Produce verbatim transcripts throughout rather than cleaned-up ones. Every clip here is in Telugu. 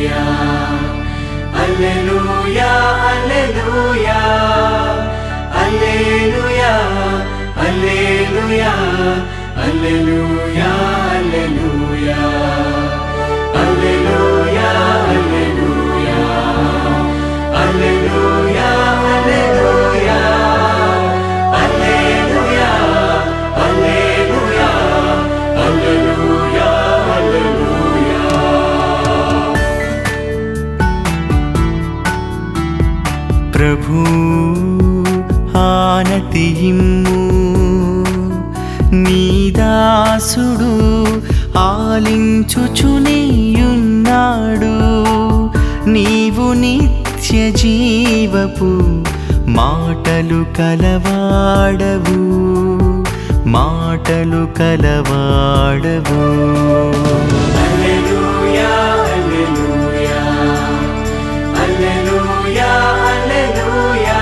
Alleluia, Alleluia, Alleluia, Alleluia, Alleluia, Alleluia, Alleluia, Alleluia, Alleluia, Alleluia, Alleluia, Alleluia, Alleluia, Alleluia. ప్రభు ఆనతి ఇమ్ము, నీ దాసుడు ఆలించుచునేయున్నాడు. నీవు నిత్య జీవపు మాటలు కలవాడవు, మాటలు కలవాడవు. Alleluia, Alleluia, Alleluia, Alleluia,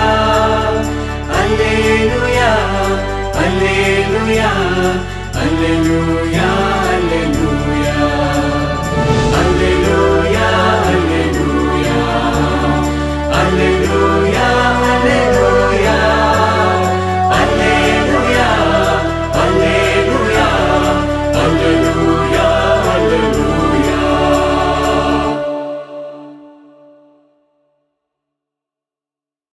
Alleluia, Alleluia, Alleluia.